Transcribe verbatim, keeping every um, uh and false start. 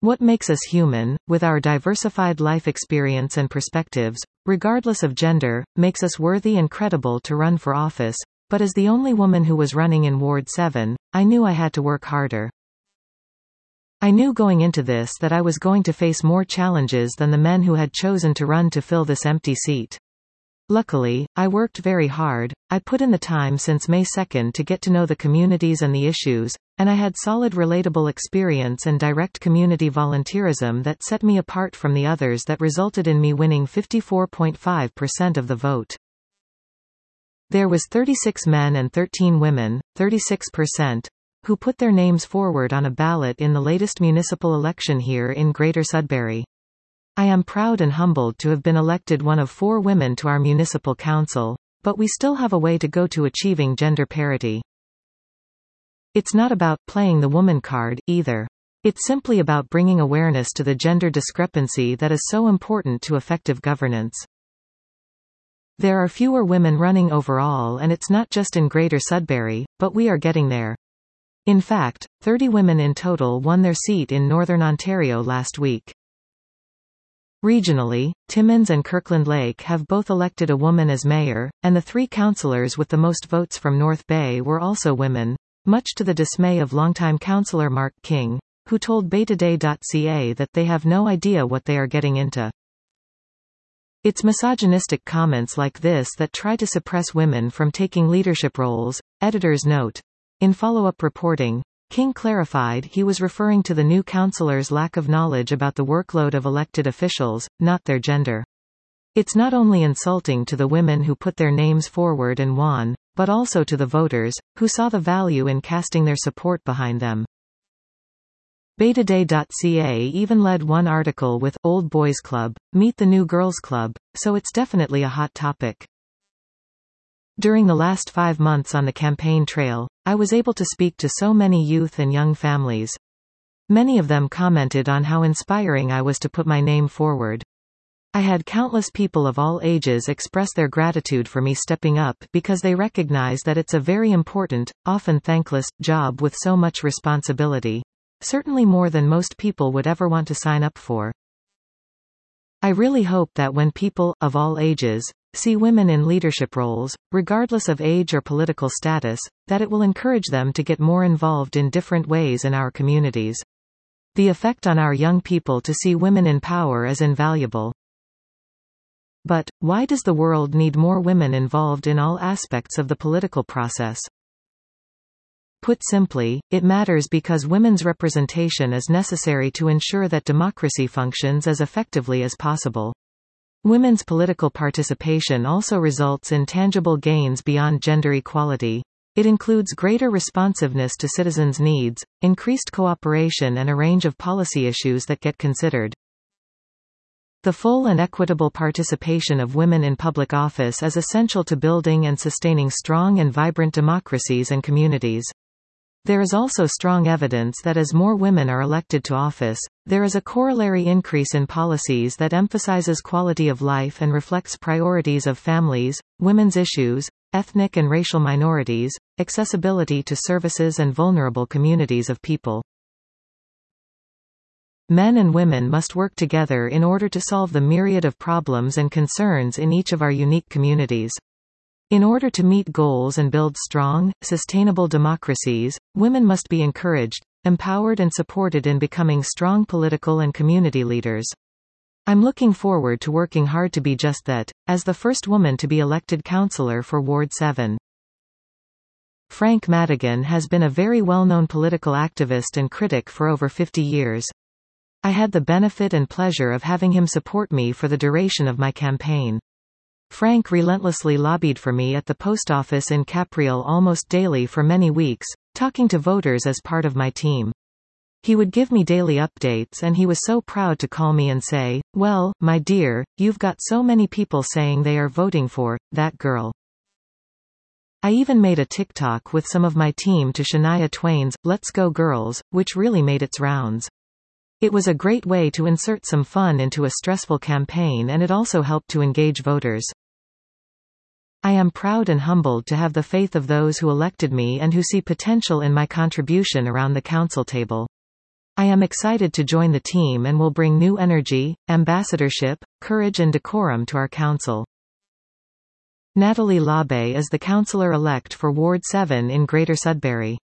What makes us human, with our diversified life experience and perspectives, regardless of gender, makes us worthy and credible to run for office, but as the only woman who was running in Ward seven, I knew I had to work harder. I knew going into this that I was going to face more challenges than the men who had chosen to run to fill this empty seat. Luckily, I worked very hard. I put in the time since May second to get to know the communities and the issues, and I had solid relatable experience and direct community volunteerism that set me apart from the others that resulted in me winning fifty-four point five percent of the vote. There was thirty-six men and thirteen women, thirty-six percent, who put their names forward on a ballot in the latest municipal election here in Greater Sudbury. I am proud and humbled to have been elected one of four women to our municipal council, but we still have a way to go to achieving gender parity. It's not about playing the woman card, either. It's simply about bringing awareness to the gender discrepancy that is so important to effective governance. There are fewer women running overall, and it's not just in Greater Sudbury, but we are getting there. In fact, thirty women in total won their seat in Northern Ontario last week. Regionally, Timmins and Kirkland Lake have both elected a woman as mayor, and the three councillors with the most votes from North Bay were also women, much to the dismay of longtime councillor Mark King, who told Betaday dot C A that they have no idea what they are getting into. It's misogynistic comments like this that try to suppress women from taking leadership roles, editors note. In follow-up reporting, King clarified he was referring to the new councillors' lack of knowledge about the workload of elected officials, not their gender. It's not only insulting to the women who put their names forward and won, but also to the voters, who saw the value in casting their support behind them. Betaday dot C A even led one article with Old Boys Club, Meet the New Girls Club, so it's definitely a hot topic. During the last five months on the campaign trail, I was able to speak to so many youth and young families. Many of them commented on how inspiring I was to put my name forward. I had countless people of all ages express their gratitude for me stepping up because they recognize that it's a very important, often thankless, job with so much responsibility. Certainly more than most people would ever want to sign up for. I really hope that when people, of all ages, see women in leadership roles, regardless of age or political status, that it will encourage them to get more involved in different ways in our communities. The effect on our young people to see women in power is invaluable. But, why does the world need more women involved in all aspects of the political process? Put simply, it matters because women's representation is necessary to ensure that democracy functions as effectively as possible. Women's political participation also results in tangible gains beyond gender equality. It includes greater responsiveness to citizens' needs, increased cooperation, and a range of policy issues that get considered. The full and equitable participation of women in public office is essential to building and sustaining strong and vibrant democracies and communities. There is also strong evidence that as more women are elected to office, there is a corollary increase in policies that emphasizes quality of life and reflects priorities of families, women's issues, ethnic and racial minorities, accessibility to services and vulnerable communities of people. Men and women must work together in order to solve the myriad of problems and concerns in each of our unique communities. In order to meet goals and build strong, sustainable democracies, women must be encouraged, empowered and supported in becoming strong political and community leaders. I'm looking forward to working hard to be just that, as the first woman to be elected councillor for Ward seven. Frank Madigan has been a very well-known political activist and critic for over fifty years. I had the benefit and pleasure of having him support me for the duration of my campaign. Frank relentlessly lobbied for me at the post office in Capriel almost daily for many weeks, talking to voters as part of my team. He would give me daily updates, and he was so proud to call me and say, "Well, my dear, you've got so many people saying they are voting for that girl." I even made a TikTok with some of my team to Shania Twain's "Let's Go Girls," which really made its rounds. It was a great way to insert some fun into a stressful campaign, and it also helped to engage voters. I am proud and humbled to have the faith of those who elected me and who see potential in my contribution around the council table. I am excited to join the team and will bring new energy, ambassadorship, courage and decorum to our council. Natalie Labe is the councillor-elect for Ward seven in Greater Sudbury.